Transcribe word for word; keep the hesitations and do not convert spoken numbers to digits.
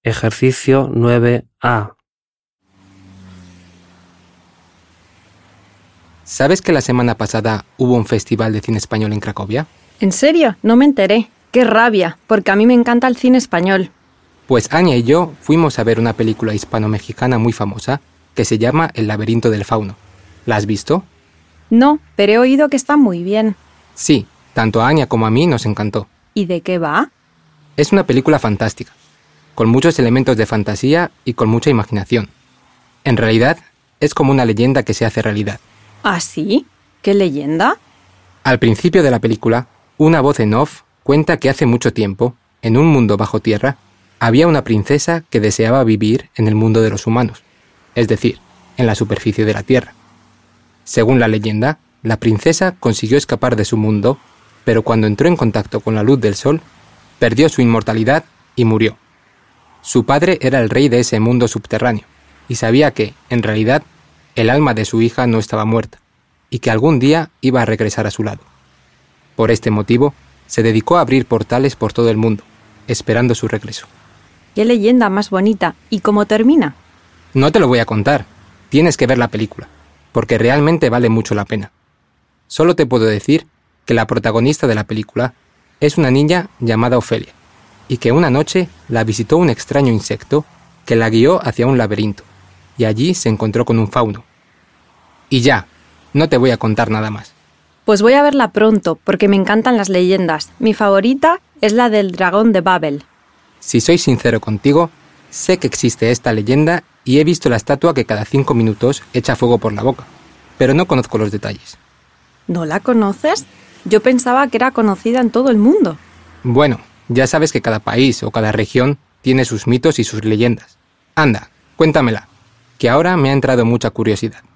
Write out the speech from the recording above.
Ejercicio nueve A. ¿Sabes que la semana pasada hubo un festival de cine español en Cracovia? ¿En serio? No me enteré. ¡Qué rabia! Porque a mí me encanta el cine español. Pues Anya y yo fuimos a ver una película hispano-mexicana muy famosa que se llama El laberinto del fauno. ¿La has visto? No, pero he oído que está muy bien. Sí, tanto a Anya como a mí nos encantó. ¿Y de qué va? Es una película fantástica, con muchos elementos de fantasía y con mucha imaginación. En realidad, es como una leyenda que se hace realidad. ¿Ah, sí? ¿Qué leyenda? Al principio de la película, una voz en off cuenta que hace mucho tiempo, en un mundo bajo tierra, había una princesa que deseaba vivir en el mundo de los humanos, es decir, en la superficie de la tierra. Según la leyenda, la princesa consiguió escapar de su mundo, pero cuando entró en contacto con la luz del sol, perdió su inmortalidad y murió. Su padre era el rey de ese mundo subterráneo, y sabía que, en realidad, el alma de su hija no estaba muerta, y que algún día iba a regresar a su lado. Por este motivo, se dedicó a abrir portales por todo el mundo, esperando su regreso. ¡Qué leyenda más bonita! ¿Y cómo termina? No te lo voy a contar, tienes que ver la película, porque realmente vale mucho la pena. Solo te puedo decir que la protagonista de la película es una niña llamada Ofelia, y que una noche la visitó un extraño insecto que la guió hacia un laberinto, y allí se encontró con un fauno. Y ya, no te voy a contar nada más. Pues voy a verla pronto, porque me encantan las leyendas. Mi favorita es la del dragón de Babel. Si soy sincero contigo, sé que existe esta leyenda y he visto la estatua que cada cinco minutos echa fuego por la boca, pero no conozco los detalles. ¿No la conoces? Yo pensaba que era conocida en todo el mundo. Bueno, ya sabes que cada país o cada región tiene sus mitos y sus leyendas. Anda, cuéntamela, que ahora me ha entrado mucha curiosidad.